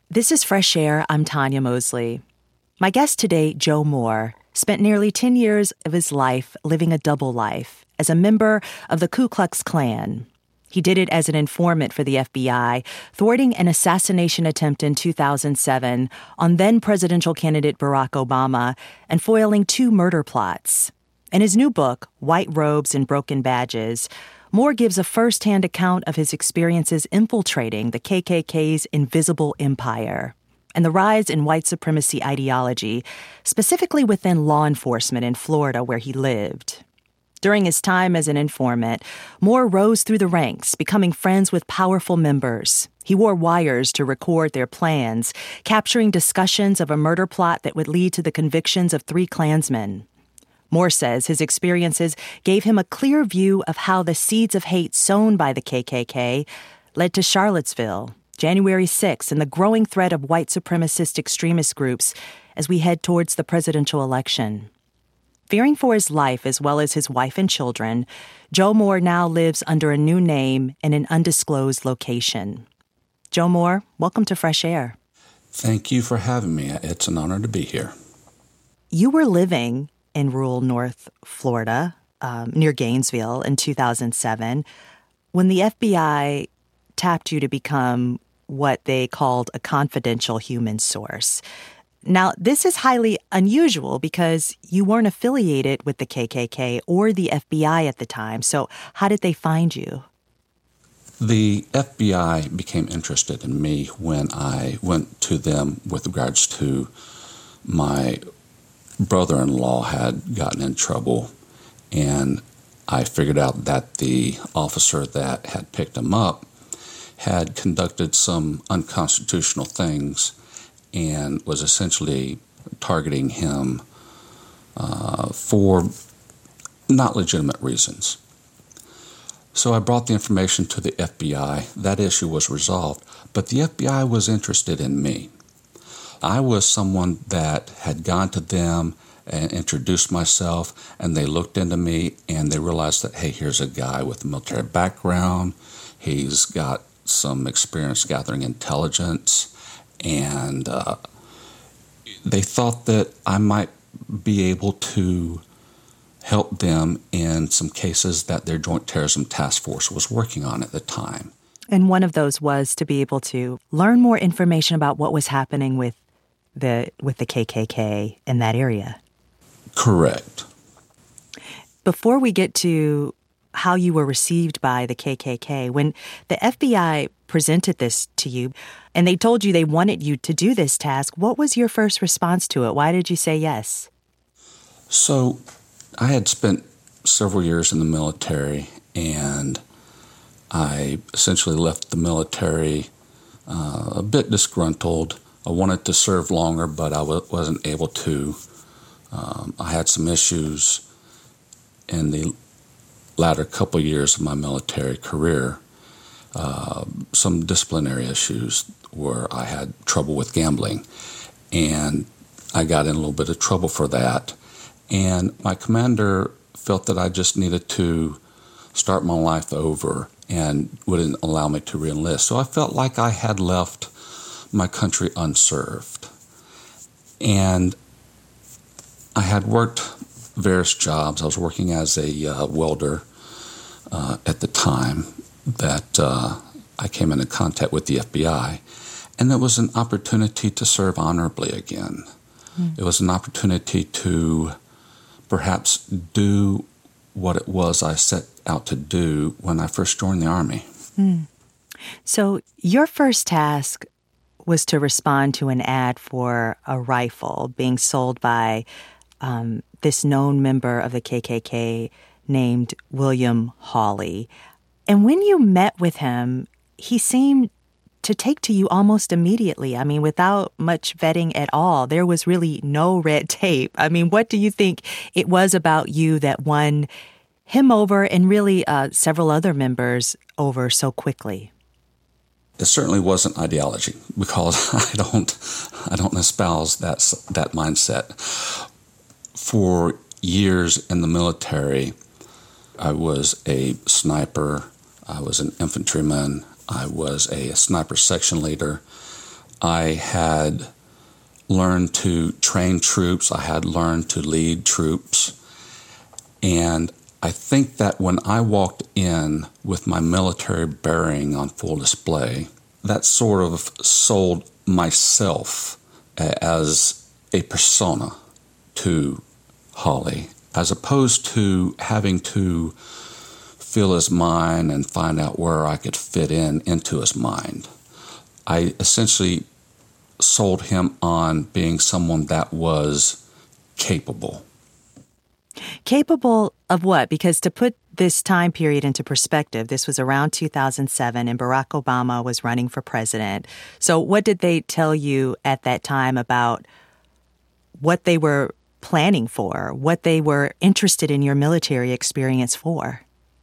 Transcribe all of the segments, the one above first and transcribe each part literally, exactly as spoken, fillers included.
This is Fresh Air. I'm Tanya Mosley. My guest today, Joe Moore, spent nearly ten years of his life living a double life as a member of the Ku Klux Klan. He did it as an informant for the F B I, thwarting an assassination attempt in two thousand seven on then-presidential candidate Barack Obama and foiling two murder plots. In his new book, White Robes and Broken Badges, Moore gives a first-hand account of his experiences infiltrating the K K K's invisible empire and the rise in white supremacy ideology, specifically within law enforcement in Florida where he lived. During his time as an informant, Moore rose through the ranks, becoming friends with powerful members. He wore wires to record their plans, capturing discussions of a murder plot that would lead to the convictions of three Klansmen. Moore says his experiences gave him a clear view of how the seeds of hate sown by the K K K led to Charlottesville, January sixth, and the growing threat of white supremacist extremist groups as we head towards the presidential election. Fearing for his life as well as his wife and children, Joe Moore now lives under a new name in an undisclosed location. Joe Moore, welcome to Fresh Air. Thank you for having me. It's an honor to be here. You were living in rural North Florida, um, near Gainesville, in two thousand seven, when the F B I tapped you to become what they called a confidential human source. Now, this is highly unusual because you weren't affiliated with the K K K or the F B I at the time. So how did they find you? The F B I became interested in me when I went to them with regards to my brother-in-law had gotten in trouble, and I figured out that the officer that had picked him up had conducted some unconstitutional things and was essentially targeting him uh, for not legitimate reasons. So I brought the information to the F B I. That issue was resolved, but the F B I was interested in me. I was someone that had gone to them and introduced myself, and they looked into me and they realized that, hey, here's a guy with a military background. He's got some experience gathering intelligence, and uh, they thought that I might be able to help them in some cases that their Joint Terrorism Task Force was working on at the time. And one of those was to be able to learn more information about what was happening with the with the K K K in that area. Correct. Before we get to how you were received by the K K K, when the F B I presented this to you and they told you they wanted you to do this task, what was your first response to it? Why did you say yes? So I had spent several years in the military, and I essentially left the military uh, a bit disgruntled. I wanted to serve longer, but I w- wasn't able to. Um, I had some issues in the latter couple years of my military career, uh, some disciplinary issues where I had trouble with gambling, and I got in a little bit of trouble for that. And my commander felt that I just needed to start my life over and wouldn't allow me to re-enlist. So I felt like I had left my country unserved. And I had worked various jobs. I was working as a uh, welder uh, at the time that uh, I came into contact with the F B I. And it was an opportunity to serve honorably again. Mm. It was an opportunity to perhaps do what it was I set out to do when I first joined the Army. Mm. So your first task was to respond to an ad for a rifle being sold by um, this known member of the K K K named William Hawley. And when you met with him, he seemed to take to you almost immediately. I mean, without much vetting at all. There was really no red tape. I mean, what do you think it was about you that won him over and really uh, several other members over so quickly? It certainly wasn't ideology, because I don't, I don't espouse that that mindset. For years in the military, I was a sniper. I was an infantryman. I was a sniper section leader. I had learned to train troops. I had learned to lead troops. And I think that when I walked in with my military bearing on full display, that sort of sold myself as a persona to Holly, as opposed to having to feel his mind and find out where I could fit in into his mind. I essentially sold him on being someone that was capable. Capable of what? Because to put this time period into perspective, this was around two thousand seven and Barack Obama was running for president. So what did they tell you at that time about what they were planning for, what they were interested in your military experience for?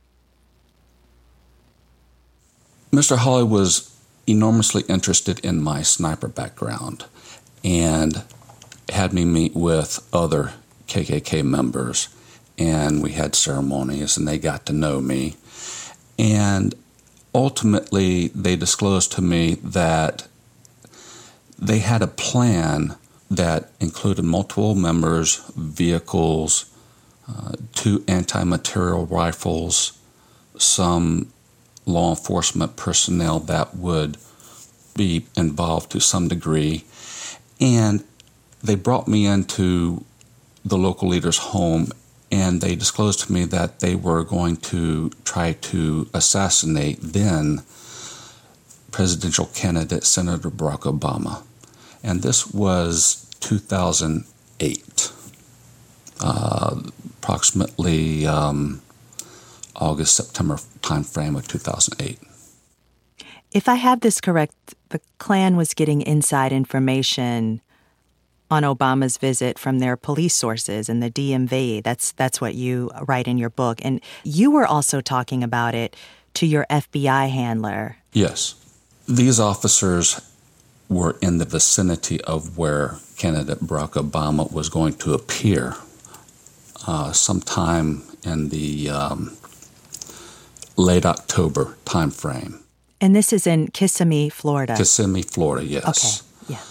Mister Holly was enormously interested in my sniper background and had me meet with other K K K members, and we had ceremonies, and they got to know me. And ultimately, they disclosed to me that they had a plan that included multiple members, vehicles, uh, two anti-material rifles, some law enforcement personnel that would be involved to some degree. And they brought me into the local leader's home, and they disclosed to me that they were going to try to assassinate then presidential candidate Senator Barack Obama. And this was two thousand eight, uh, approximately um, August, September timeframe of two thousand eight. If I have this correct, the Klan was getting inside information on Obama's visit from their police sources and the D M V. That's that's what you write in your book. And you were also talking about it to your F B I handler. Yes. These officers were in the vicinity of where candidate Barack Obama was going to appear uh, sometime in the um, late October timeframe. And this is in Kissimmee, Florida. Kissimmee, Florida, yes. Okay, yeah.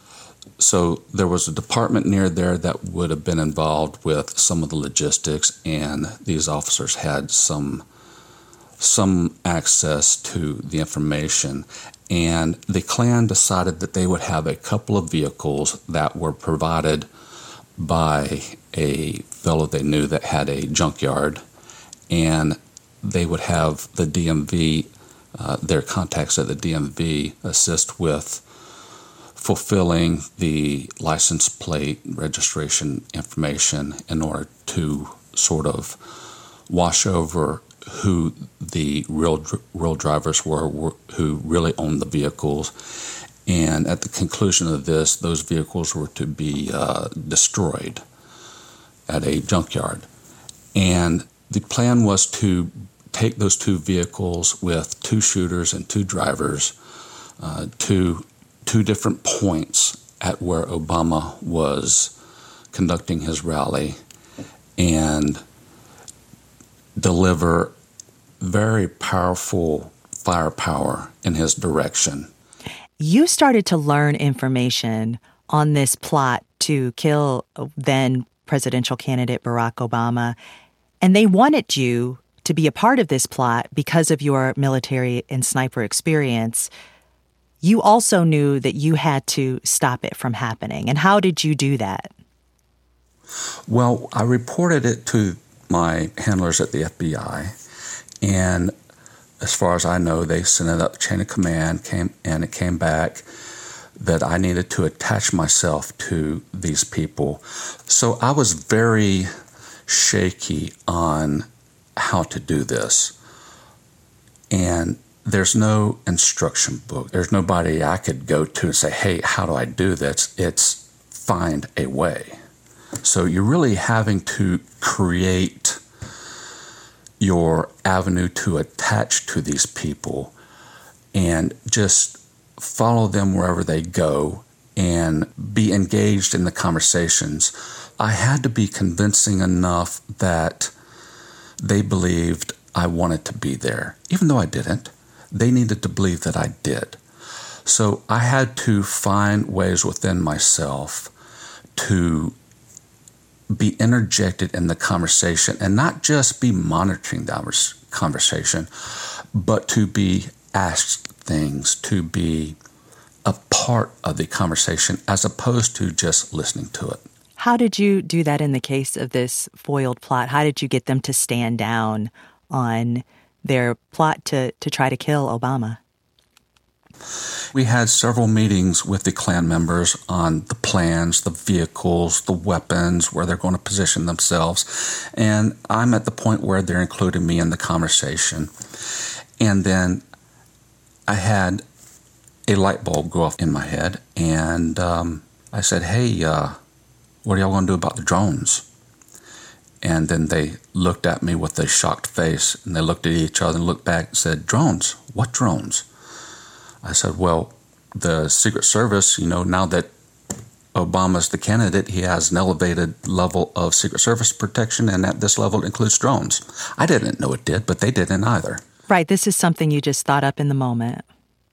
So there was a department near there that would have been involved with some of the logistics, and these officers had some some access to the information. And the Klan decided that they would have a couple of vehicles that were provided by a fellow they knew that had a junkyard, and they would have the D M V, uh, their contacts at the D M V, assist with fulfilling the license plate registration information in order to sort of wash over who the real real drivers were, were who really owned the vehicles. And at the conclusion of this, those vehicles were to be uh, destroyed at a junkyard. And the plan was to take those two vehicles with two shooters and two drivers uh, to two different points at where Obama was conducting his rally and deliver very powerful firepower in his direction. You started to learn information on this plot to kill then presidential candidate Barack Obama, and they wanted you to be a part of this plot because of your military and sniper experience. You also knew that you had to stop it from happening. And how did you do that? Well, I reported it to my handlers at the F B I, and as far as I know, they sent it up the chain of command, came, and it came back that I needed to attach myself to these people. So I was very shaky on how to do this. And there's no instruction book. There's nobody I could go to and say, hey, how do I do this? It's find a way. So you're really having to create your avenue to attach to these people and just follow them wherever they go and be engaged in the conversations. I had to be convincing enough that they believed I wanted to be there. Even though I didn't, they needed to believe that I did. So I had to find ways within myself to be interjected in the conversation and not just be monitoring the conversation, but to be asked things, to be a part of the conversation as opposed to just listening to it. How did you do that in the case of this foiled plot? How did you get them to stand down on their plot to, to try to kill Obama? We had several meetings with the Klan members on the plans, the vehicles, the weapons, where they're going to position themselves. And I'm at the point where they're including me in the conversation. And then I had a light bulb go off in my head. And um, I said, hey, uh, what are y'all going to do about the drones? And then they looked at me with a shocked face. And they looked at each other and looked back and said, drones? What drones? I said, well, the Secret Service, you know, now that Obama's the candidate, he has an elevated level of Secret Service protection, and at this level it includes drones. I didn't know it did, but they didn't either. Right. This is something you just thought up in the moment.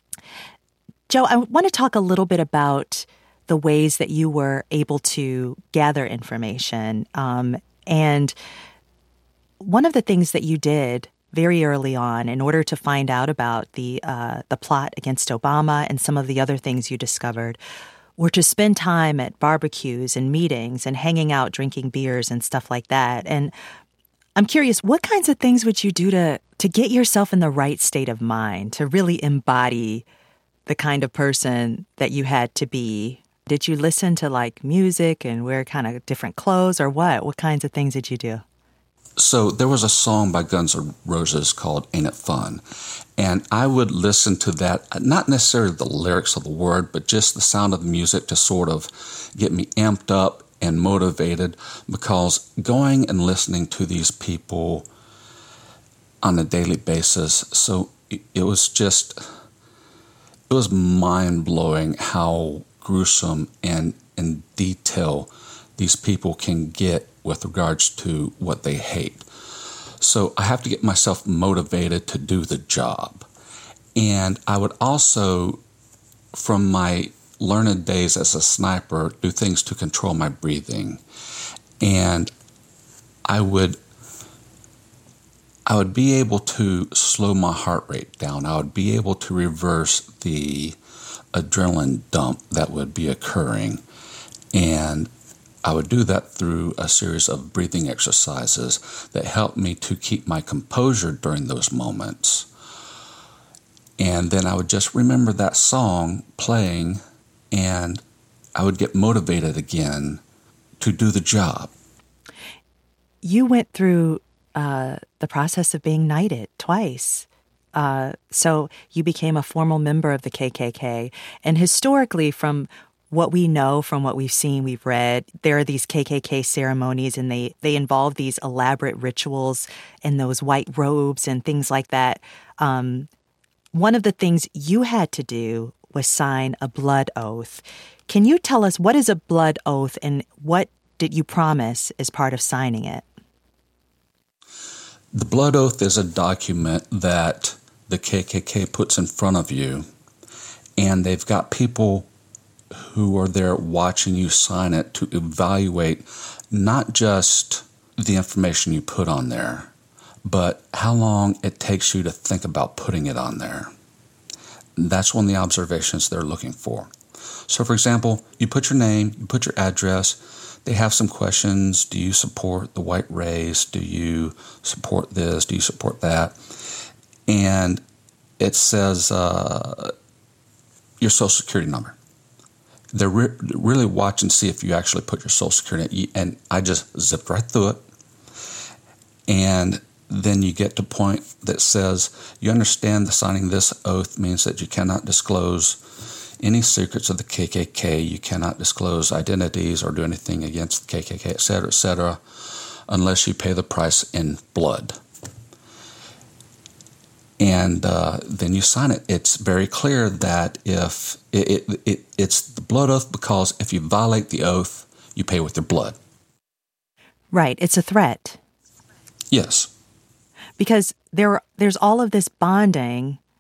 Joe, I want to talk a little bit about the ways that you were able to gather information. Um, and one of the things that you did very early on in order to find out about the uh, the plot against Obama and some of the other things you discovered were to spend time at barbecues and meetings and hanging out, drinking beers and stuff like that. And I'm curious, what kinds of things would you do to to get yourself in the right state of mind, to really embody the kind of person that you had to be? Did you listen to like music and wear kind of different clothes or what? What kinds of things did you do? So there was a song by Guns N' Roses called Ain't It Fun? And I would listen to that, not necessarily the lyrics of the word, but just the sound of the music to sort of get me amped up and motivated, because going and listening to these people on a daily basis, so it was just, it was mind-blowing how gruesome and in detail these people can get with regards to what they hate. So I have to get myself motivated to do the job. And I would also, from my learned days as a sniper, do things to control my breathing. And I would I would be able to slow my heart rate down. I would be able to reverse the adrenaline dump that would be occurring. And I would do that through a series of breathing exercises that helped me to keep my composure during those moments. And then I would just remember that song playing, and I would get motivated again to do the job. You went through uh, the process of being knighted twice. Uh, so you became a formal member of the K K K. And historically, from what we know, from what we've seen, we've read, there are these K K K ceremonies, and they, they involve these elaborate rituals and those white robes and things like that. Um, one of the things you had to do was sign a blood oath. Can you tell us, what is a blood oath and what did you promise as part of signing it? The blood oath is a document that the K K K puts in front of you, and they've got people who are there watching you sign it to evaluate not just the information you put on there, but how long it takes you to think about putting it on there. That's one of the observations they're looking for. So, for example, you put your name, you put your address, they have some questions. Do you support the white race? Do you support this? Do you support that? And it says uh, your social security number. They're re- really watching to see if you actually put your social security, and I just zipped right through it. And then you get to a point that says, you understand that signing this oath means that you cannot disclose any secrets of the K K K, you cannot disclose identities or do anything against the K K K, et cetera, et cetera, unless you pay the price in blood. And uh, then you sign it. It's very clear that if it, it, it, it's the blood oath, because if you violate the oath, you pay with your blood. Right. It's a threat. Yes. Because there, there's all of this bonding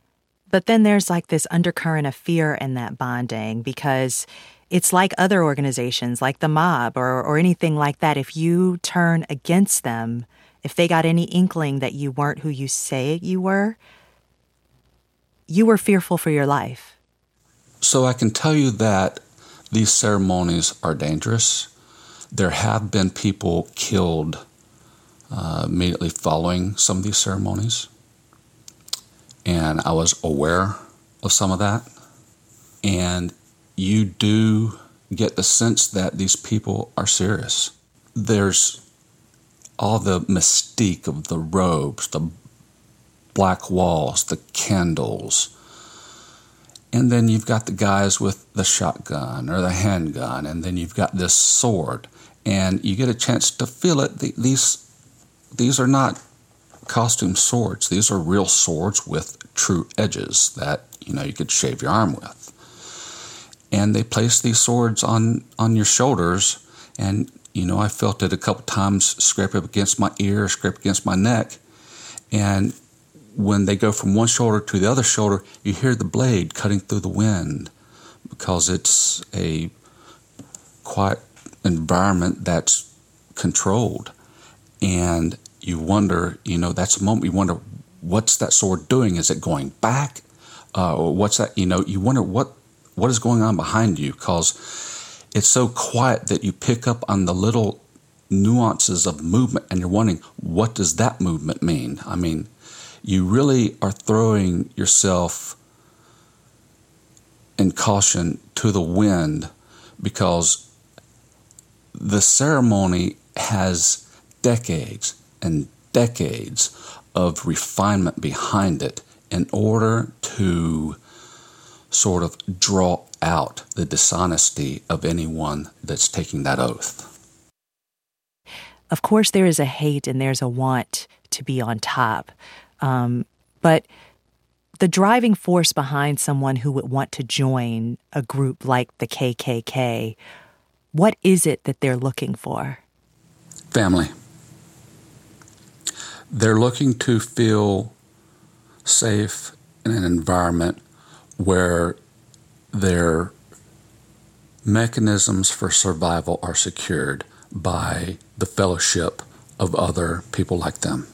But then there's like this undercurrent of fear in that bonding, because it's like other organizations, like the mob or, or anything like that. If you turn against them, if they got any inkling that you weren't who you say you were, you were fearful for your life. So I can tell you that these ceremonies are dangerous. There have been people killed uh, immediately following some of these ceremonies. And I was aware of some of that. And you do get the sense that these people are serious. There's all the mystique of the robes, the black walls, the candles. And then you've got the guys with the shotgun or the handgun, and then you've got this sword. And you get a chance to feel it. These, these are not costume swords. These are real swords with true edges that, you know, you could shave your arm with. And they place these swords on, on your shoulders, and, you know, I felt it a couple times scrape up against my ear, scrape against my neck. And when they go from one shoulder to the other shoulder, you hear the blade cutting through the wind, because it's a quiet environment that's controlled. And you wonder, you know, that's a moment you wonder, what's that sword doing? Is it going back? Uh, or what's that, you know, you wonder what, what is going on behind you, because it's so quiet that you pick up on the little nuances of movement, and you're wondering, what does that movement mean? I mean, you really are throwing yourself in caution to the wind, because the ceremony has decades and decades of refinement behind it in order to sort of draw out the dishonesty of anyone that's taking that oath. Of course, there is a hate and there's a want to be on top. Um, but the driving force behind someone who would want to join a group like the K K K, what is it that they're looking for? Family. They're looking to feel safe in an environment where their mechanisms for survival are secured by the fellowship of other people like them.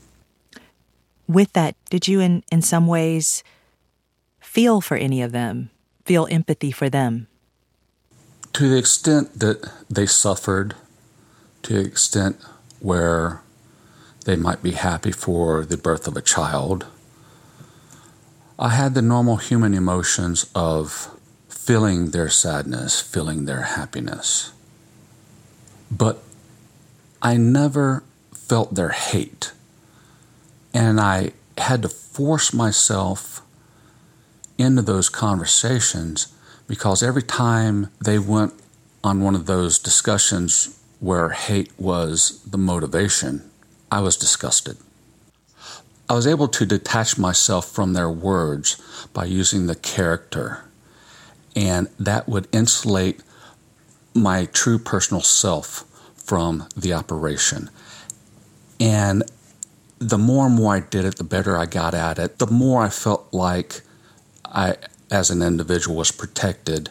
With that, did you in, in some ways feel for any of them, feel empathy for them? To the extent that they suffered, to the extent where they might be happy for the birth of a child, I had the normal human emotions of feeling their sadness, feeling their happiness. But I never felt their hate. And I had to force myself into those conversations, because every time they went on one of those discussions where hate was the motivation, I was disgusted. I was able to detach myself from their words by using the character, and that would insulate my true personal self from the operation. And the more and more I did it, the better I got at it, the more I felt like I, as an individual, was protected.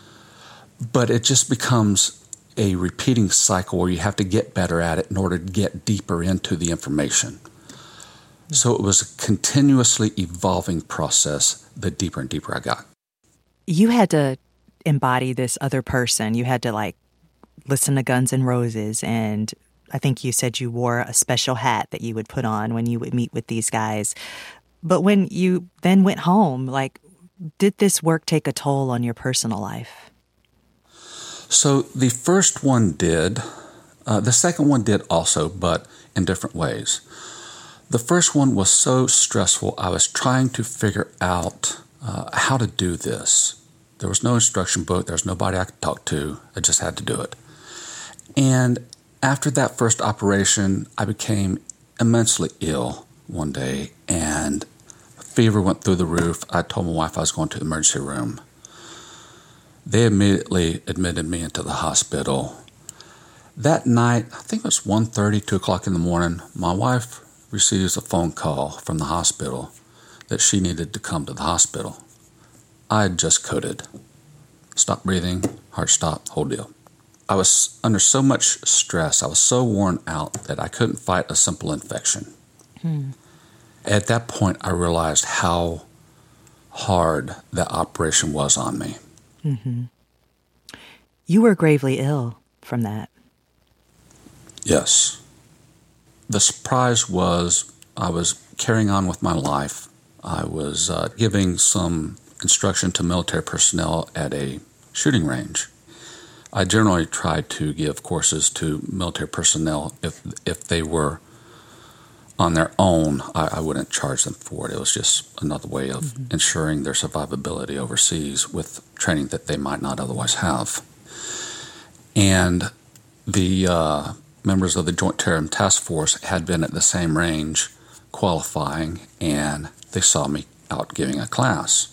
But it just becomes a repeating cycle where you have to get better at it in order to get deeper into the information. So it was a continuously evolving process the deeper and deeper I got. You had to embody this other person. You had to, like, listen to Guns N' Roses, and I think you said you wore a special hat that you would put on when you would meet with these guys. But when you then went home, like, did this work take a toll on your personal life? So the first one did. Uh, the second one did also, but in different ways. The first one was so stressful, I was trying to figure out uh, how to do this. There was no instruction book. There was nobody I could talk to. I just had to do it. And after that first operation, I became immensely ill one day, and fever went through the roof. I told my wife I was going to the emergency room. They immediately admitted me into the hospital. That night, I think it was one thirty, two o'clock in the morning, my wife receives a phone call from the hospital that she needed to come to the hospital. I had just coded. Stop breathing, heart stop, whole deal. I was under so much stress, I was so worn out that I couldn't fight a simple infection. Hmm. At that point, I realized how hard that operation was on me. Mm-hmm. You were gravely ill from that. Yes. The surprise was I was carrying on with my life. I was uh, giving some instruction to military personnel at a shooting range. I generally tried to give courses to military personnel. If if they were on their own, I, I wouldn't charge them for it. It was just another way of mm-hmm. ensuring their survivability overseas with training that they might not otherwise have. And the uh, members of the Joint Terrorism Task Force had been at the same range qualifying, and they saw me out giving a class.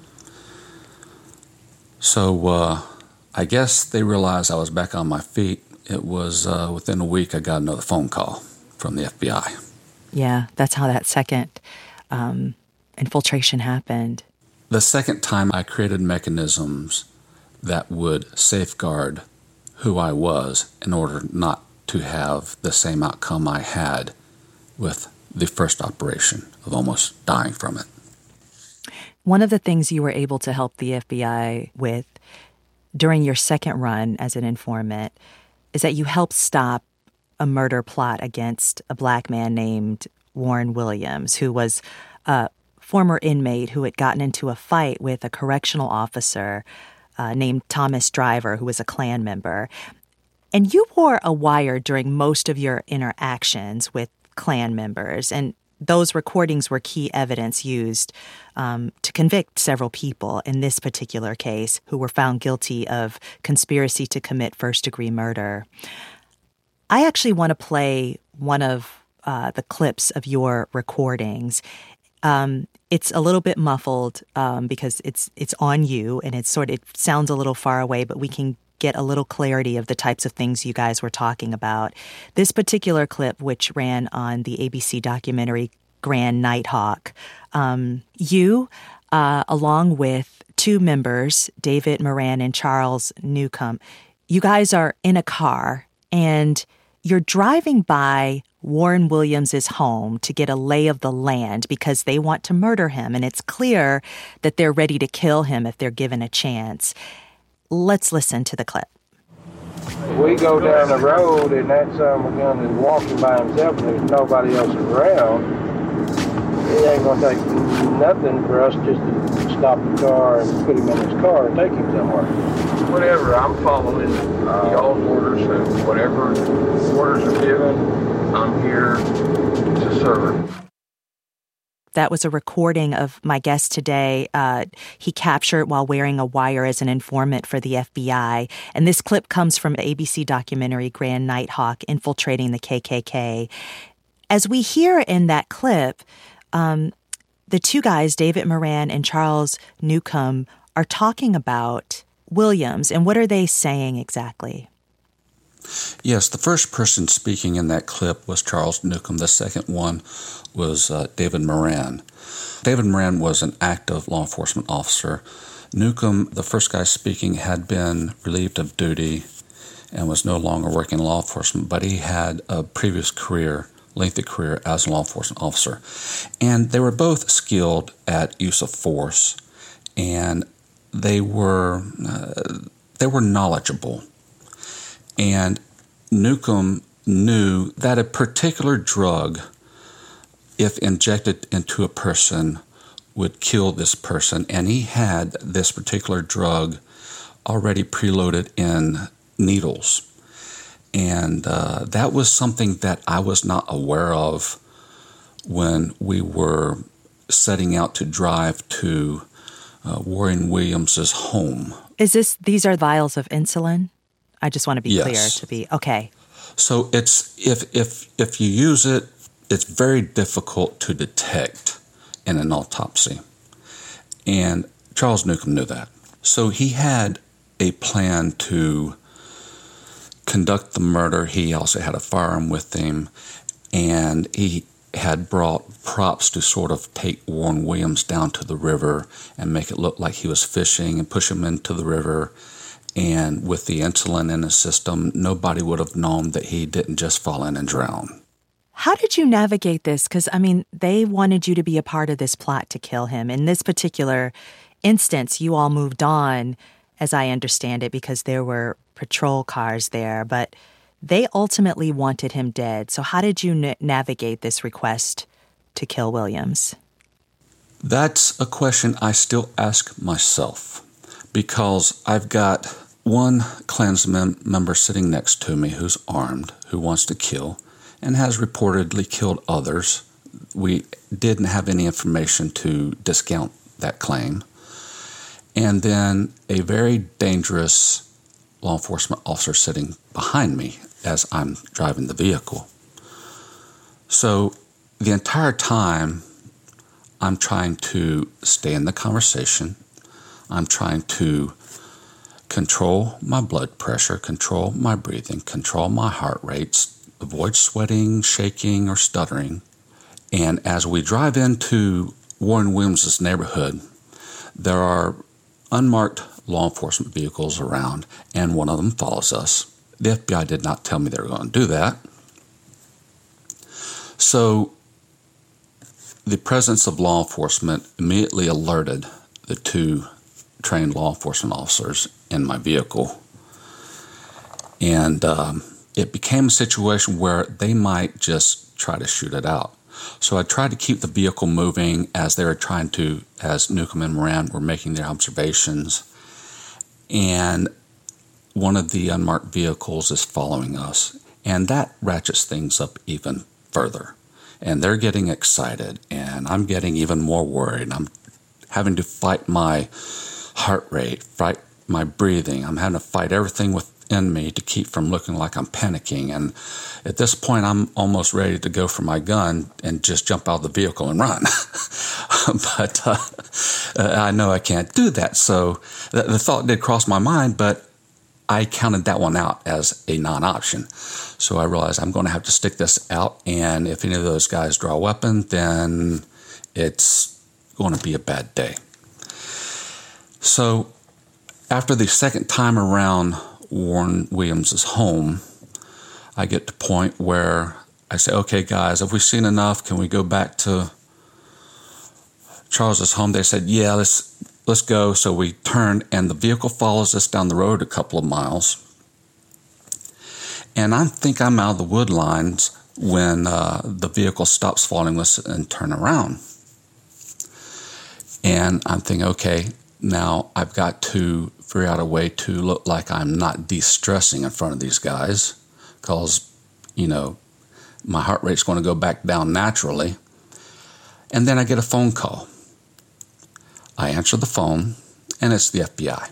So uh, I guess they realized I was back on my feet. It was uh, within a week I got another phone call from the F B I. Yeah, that's how that second um, infiltration happened. The second time I created mechanisms that would safeguard who I was in order not to have the same outcome I had with the first operation of almost dying from it. One of the things you were able to help the F B I with during your second run as an informant is that you helped stop a murder plot against a black man named Warren Williams, who was a former inmate who had gotten into a fight with a correctional officer uh, named Thomas Driver, who was a Klan member. And you wore a wire during most of your interactions with Klan members, and those recordings were key evidence used um, to convict several people in this particular case who were found guilty of conspiracy to commit first-degree murder. I actually want to play one of uh, the clips of your recordings. Um, it's a little bit muffled um, because it's it's on you, and it's sort of, it sounds a little far away, but we can get a little clarity of the types of things you guys were talking about. This particular clip, which ran on the A B C documentary Grand Nighthawk, um, you, uh, along with two members, David Moran and Charles Newcomb, you guys are in a car, and you're driving by Warren Williams' home to get a lay of the land because they want to murder him, and it's clear that they're ready to kill him if they're given a chance. Let's listen to the clip. We go down the road, and that son of a gun is walking by himself, and there's nobody else around. It ain't going to take nothing for us just to stop the car and put him in his car and take him somewhere. Whatever, I'm following uh, y'all's orders, and whatever orders are given, I'm here to serve. That was a recording of my guest today. Uh, he captured while wearing a wire as an informant for the F B I. And this clip comes from the A B C documentary Grand Nighthawk, Infiltrating the K K K. As we hear in that clip, um, the two guys, David Moran and Charles Newcomb, are talking about Williams. And what are they saying exactly? Yes, the first person speaking in that clip was Charles Newcomb. The second one was uh, David Moran. David Moran was an active law enforcement officer. Newcomb, the first guy speaking, had been relieved of duty and was no longer working in law enforcement, but he had a previous career, lengthy career as a law enforcement officer. And they were both skilled at use of force, and they were uh, they were knowledgeable. And Newcomb knew that a particular drug, if injected into a person, would kill this person. And he had this particular drug already preloaded in needles. And uh, that was something that I was not aware of when we were setting out to drive to uh, Warren Williams's home. Is this, these are vials of insulin? I just want to be yes. clear to be, okay. So it's if if if you use it, it's very difficult to detect in an autopsy. And Charles Newcomb knew that. So he had a plan to conduct the murder. He also had a firearm with him, and he had brought props to sort of take Warren Williams down to the river and make it look like he was fishing and push him into the river. And with the insulin in his system, nobody would have known that he didn't just fall in and drown. How did you navigate this? Because, I mean, they wanted you to be a part of this plot to kill him. In this particular instance, you all moved on, as I understand it, because there were patrol cars there. But they ultimately wanted him dead. So how did you na- navigate this request to kill Williams? That's a question I still ask myself, because I've got one Klansman member sitting next to me who's armed, who wants to kill, and has reportedly killed others. We didn't have any information to discount that claim. And then a very dangerous law enforcement officer sitting behind me as I'm driving the vehicle. So the entire time, I'm trying to stay in the conversation. I'm trying to control my blood pressure, control my breathing, control my heart rates, avoid sweating, shaking, or stuttering. And as we drive into Warren Williams' neighborhood, there are unmarked law enforcement vehicles around, and one of them follows us. The F B I did not tell me they were going to do that. So the presence of law enforcement immediately alerted the two trained law enforcement officers in my vehicle. And um, it became a situation where they might just try to shoot it out. So I tried to keep the vehicle moving as they were trying to, as Newcomb and Moran were making their observations. And one of the unmarked vehicles is following us. And that ratchets things up even further. And they're getting excited, and I'm getting even more worried. I'm having to fight my heart rate, fight my breathing. I'm having to fight everything within me to keep from looking like I'm panicking. And at this point, I'm almost ready to go for my gun and just jump out of the vehicle and run. But uh, I know I can't do that. So the, the thought did cross my mind, but I counted that one out as a non-option. So I realized I'm going to have to stick this out, and if any of those guys draw a weapon, then it's going to be a bad day. So after the second time around Warren Williams' home, I get to the point where I say, okay, guys, have we seen enough? Can we go back to Charles's home? They said, yeah, let's let's go. So we turned, and the vehicle follows us down the road a couple of miles. And I think I'm out of the wood lines when uh, the vehicle stops following us and turn around. And I'm thinking, okay, now I've got to figure out a way to look like I'm not de-stressing in front of these guys, because, you know, my heart rate's going to go back down naturally. And then I get a phone call. I answer the phone, and it's the F B I.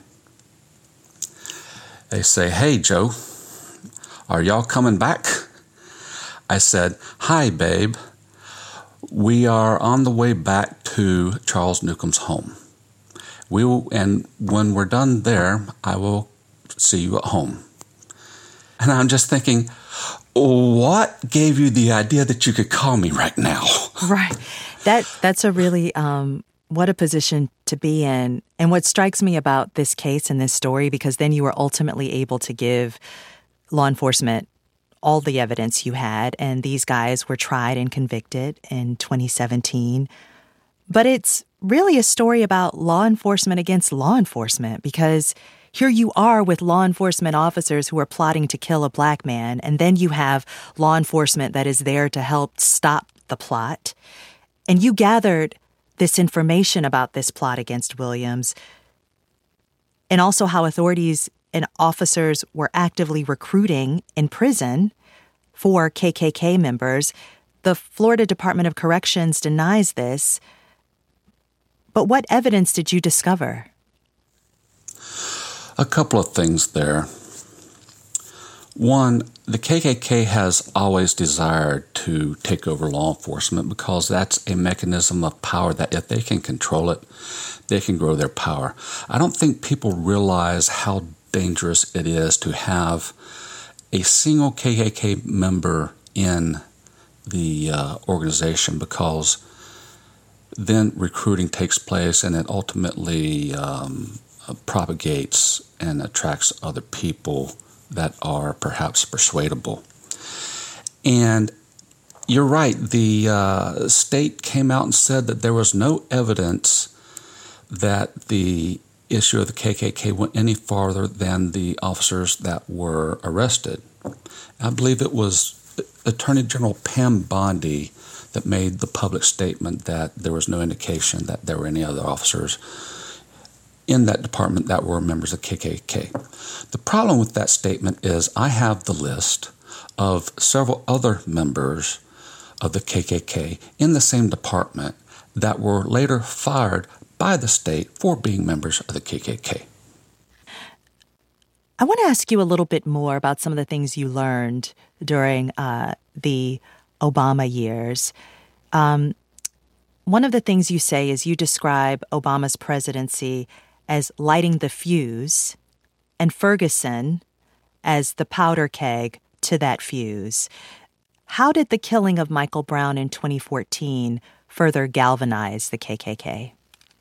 They say, hey, Joe, are y'all coming back? I said, hi, babe. We are on the way back to Charles Newcomb's home. We will, and when we're done there, I will see you at home. And I'm just thinking, what gave you the idea that you could call me right now? Right. That that's a really um, what a position to be in. And what strikes me about this case and this story, because then you were ultimately able to give law enforcement all the evidence you had, and these guys were tried and convicted in twenty seventeen. But it's really a story about law enforcement against law enforcement, because here you are with law enforcement officers who are plotting to kill a black man, and then you have law enforcement that is there to help stop the plot. And you gathered this information about this plot against Williams, and also how authorities and officers were actively recruiting in prison for K K K members. The Florida Department of Corrections denies this. But what evidence did you discover? A couple of things there. One, the K K K has always desired to take over law enforcement because that's a mechanism of power that if they can control it, they can grow their power. I don't think people realize how dangerous it is to have a single K K K member in the uh, organization, because then recruiting takes place and it ultimately um, propagates and attracts other people that are perhaps persuadable. And you're right, the uh, state came out and said that there was no evidence that the issue of the K K K went any farther than the officers that were arrested. I believe it was Attorney General Pam Bondi that made the public statement that there was no indication that there were any other officers in that department that were members of K K K. The problem with that statement is I have the list of several other members of the K K K in the same department that were later fired by the state for being members of the K K K. I want to ask you a little bit more about some of the things you learned during uh, the Obama years. Um, one of the things you say is you describe Obama's presidency as lighting the fuse and Ferguson as the powder keg to that fuse. How did the killing of Michael Brown in twenty fourteen further galvanize the K K K?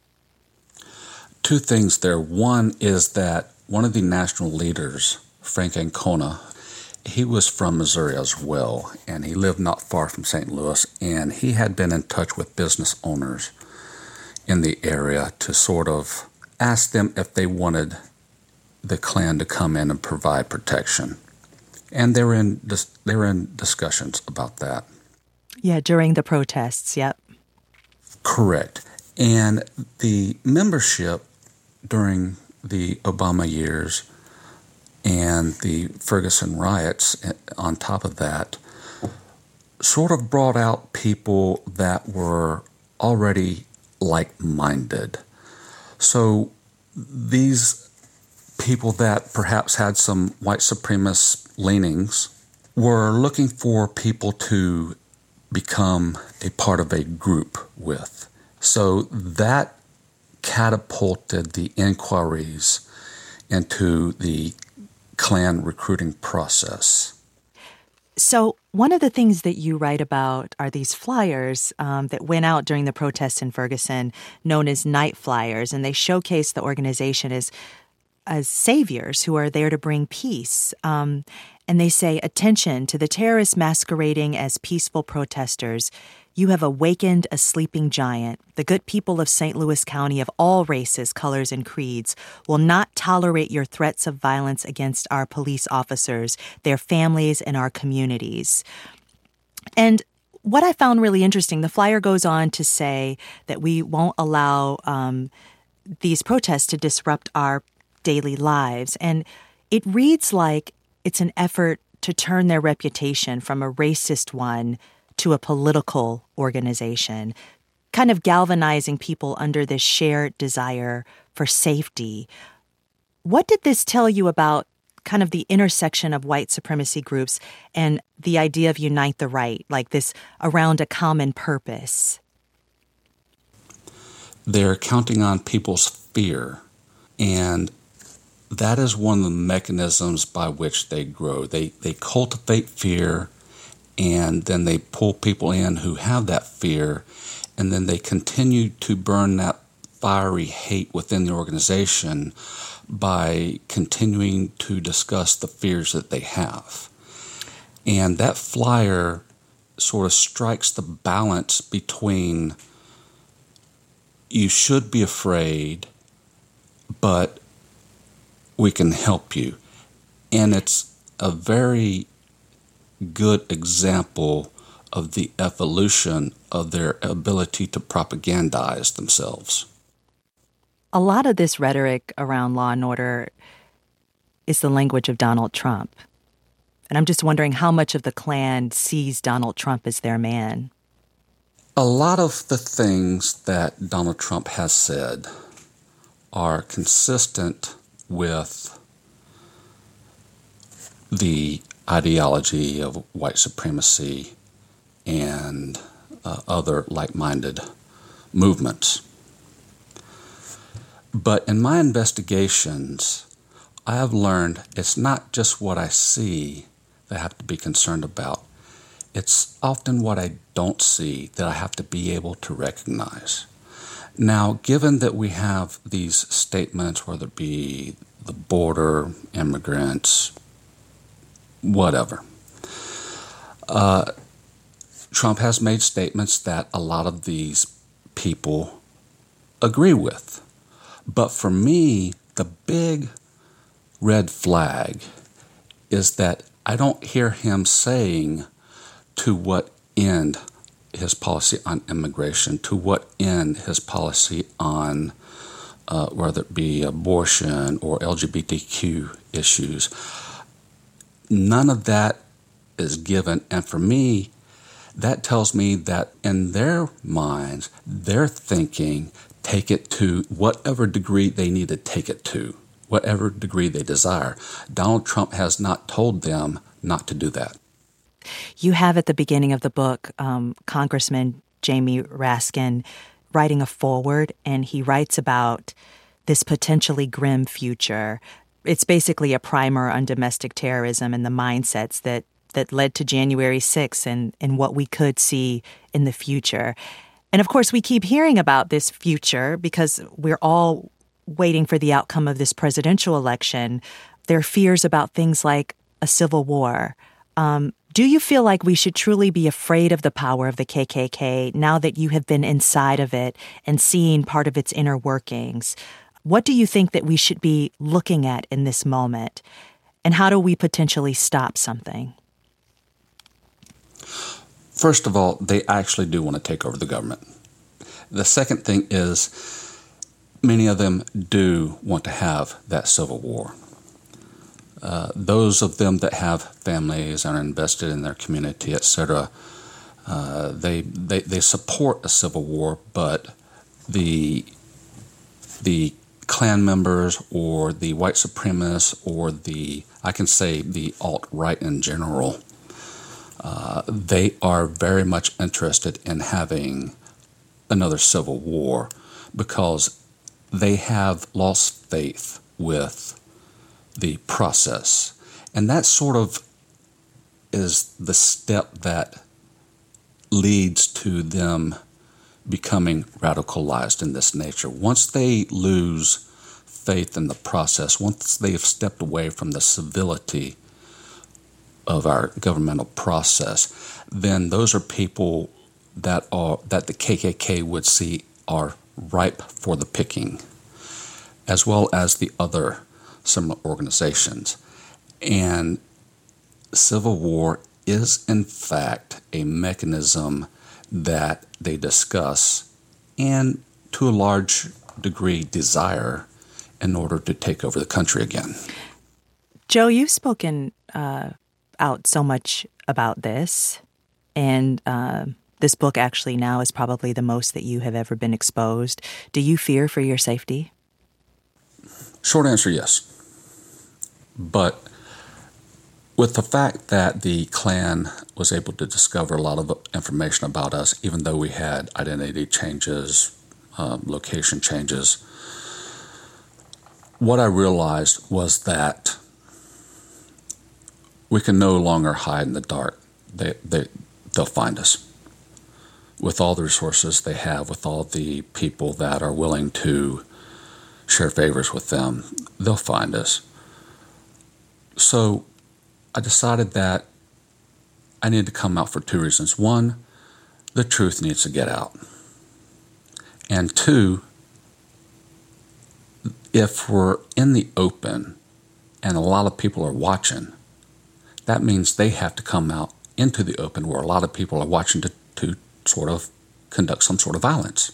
Two things there. One is that one of the national leaders, Frank Ancona, he was from Missouri as well, and he lived not far from Saint Louis, and he had been in touch with business owners in the area to sort of ask them if they wanted the Klan to come in and provide protection. And they were in dis- they were in discussions about that. Yeah, during the protests, yep. Correct. And the membership during the Obama years and the Ferguson riots, on top of that, sort of brought out people that were already like-minded. So these people that perhaps had some white supremacist leanings were looking for people to become a part of a group with. So that catapulted the inquiries into the Klan recruiting process. So one of the things that you write about are these flyers um, that went out during the protests in Ferguson, known as night flyers, and they showcase the organization as as saviors who are there to bring peace. Um, and they say, "Attention to the terrorists masquerading as peaceful protesters. You have awakened a sleeping giant. The good people of Saint Louis County of all races, colors, and creeds will not tolerate your threats of violence against our police officers, their families, and our communities." And what I found really interesting, the flyer goes on to say that we won't allow um, these protests to disrupt our daily lives. And it reads like it's an effort to turn their reputation from a racist one to a political organization, kind of galvanizing people under this shared desire for safety. What did this tell you about kind of the intersection of white supremacy groups and the idea of unite the right, like this around a common purpose? They're counting on people's fear, and that is one of the mechanisms by which they grow. They they cultivate fear, and then they pull people in who have that fear, and then they continue to burn that fiery hate within the organization by continuing to discuss the fears that they have. And that flyer sort of strikes the balance between you should be afraid, but we can help you. And it's a very good example of the evolution of their ability to propagandize themselves. A lot of this rhetoric around law and order is the language of Donald Trump. And I'm just wondering how much of the Klan sees Donald Trump as their man. A lot of the things that Donald Trump has said are consistent with the ideology of white supremacy and uh, other like-minded movements. But in my investigations, I have learned it's not just what I see that I have to be concerned about. it's often what I don't see that I have to be able to recognize. Now, given that we have these statements, whether it be the border, immigrants, whatever, uh, Trump has made statements that a lot of these people agree with. But for me, the big red flag is that I don't hear him saying to what end his policy on immigration, to what end his policy on uh, whether it be abortion or L G B T Q issues. None of that is given. And for me, that tells me that in their minds, they're thinking, take it to whatever degree they need to take it to, whatever degree they desire. Donald Trump has not told them not to do that. You have at the beginning of the book um, Congressman Jamie Raskin writing a foreword, and he writes about this potentially grim future. It's basically a primer on domestic terrorism and the mindsets that, that led to January sixth and, and what we could see in the future. And of course, we keep hearing about this future because we're all waiting for the outcome of this presidential election. There are fears about things like a civil war. Um, do you feel like we should truly be afraid of the power of the K K K now that you have been inside of it and seen part of its inner workings? What do you think that we should be looking at in this moment? And how do we potentially stop something? First of all, they actually do want to take over the government. The second thing is many of them do want to have that civil war. Uh, those of them that have families and are invested in their community, et cetera, uh, they, they they support a civil war, but the the Klan members or the white supremacists or the, I can say the alt-right in general, uh, they are very much interested in having another civil war because they have lost faith with the process. And that sort of is the step that leads to them becoming radicalized in this nature. Once they lose faith in the process, once they have stepped away from the civility of our governmental process, then those are people that are that the K K K would see are ripe for the picking, as well as the other similar organizations. And civil war is, in fact, a mechanism that they discuss and, to a large degree, desire in order to take over the country again. Joe, you've spoken uh, out so much about this, and uh, this book actually now is probably the most that you have ever been exposed. Do you fear for your safety? Short answer, yes. But with the fact that the Klan was able to discover a lot of information about us, even though we had identity changes, uh, location changes, what I realized was that we can no longer hide in the dark. They, they, they'll find us. With all the resources they have, with all the people that are willing to share favors with them, they'll find us. So I decided that I needed to come out for two reasons. One, the truth needs to get out. And two, if we're in the open and a lot of people are watching, that means they have to come out into the open where a lot of people are watching to, to sort of conduct some sort of violence.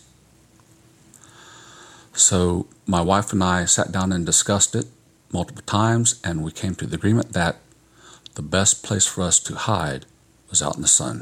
So my wife and I sat down and discussed it multiple times, and we came to the agreement that the best place for us to hide was out in the sun.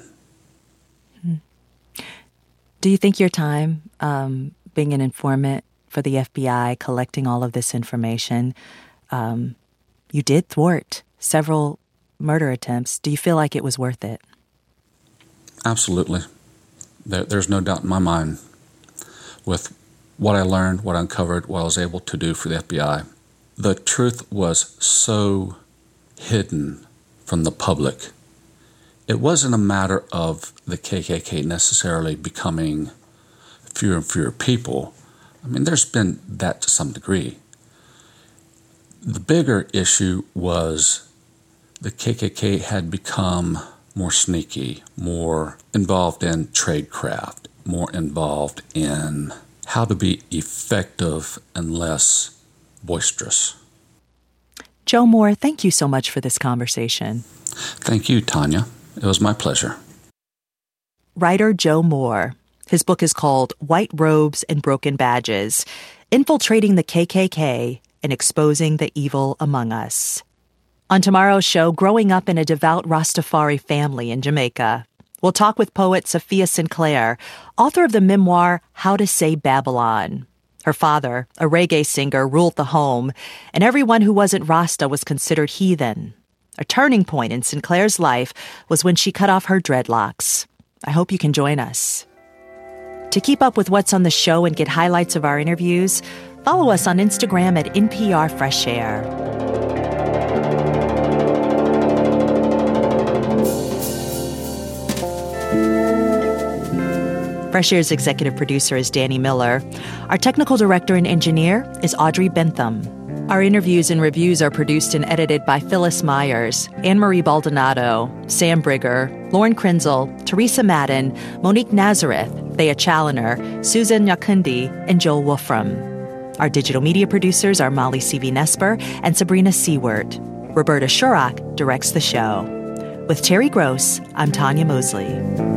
Do you think your time um, being an informant for the F B I, collecting all of this information, um, you did thwart several murder attempts. Do you feel like it was worth it? Absolutely. There, there's no doubt in my mind with what I learned, what I uncovered, what I was able to do for the F B I. The truth was so hidden from the public. it wasn't a matter of the K K K necessarily becoming fewer and fewer people. I mean, there's been that to some degree. The bigger issue was the K K K had become more sneaky, more involved in tradecraft, more involved in how to be effective and less boisterous. Joe Moore, thank you so much for this conversation. Thank you, Tanya. It was my pleasure. Writer Joe Moore. His book is called White Robes and Broken Badges, Infiltrating the K K K and Exposing the Evil Among Us. On tomorrow's show, growing up in a devout Rastafari family in Jamaica, we'll talk with poet Sophia Sinclair, author of the memoir How to Say Babylon. Her father, a reggae singer, ruled the home, and everyone who wasn't Rasta was considered heathen. A turning point in Sinclair's life was when she cut off her dreadlocks. I hope you can join us. To keep up with what's on the show and get highlights of our interviews, follow us on Instagram at N P R Fresh Air. Fresh Air's executive producer is Danny Miller. Our technical director and engineer is Audrey Bentham. Our interviews and reviews are produced and edited by Phyllis Myers, Anne-Marie Baldonado, Sam Brigger, Lauren Krenzel, Teresa Madden, Monique Nazareth, Thea Challoner, Susan Nyakundi, and Joel Wolfram. Our digital media producers are Molly C V Nesper and Sabrina Seward. Roberta Shurock directs the show. With Terry Gross, I'm Tanya Mosley.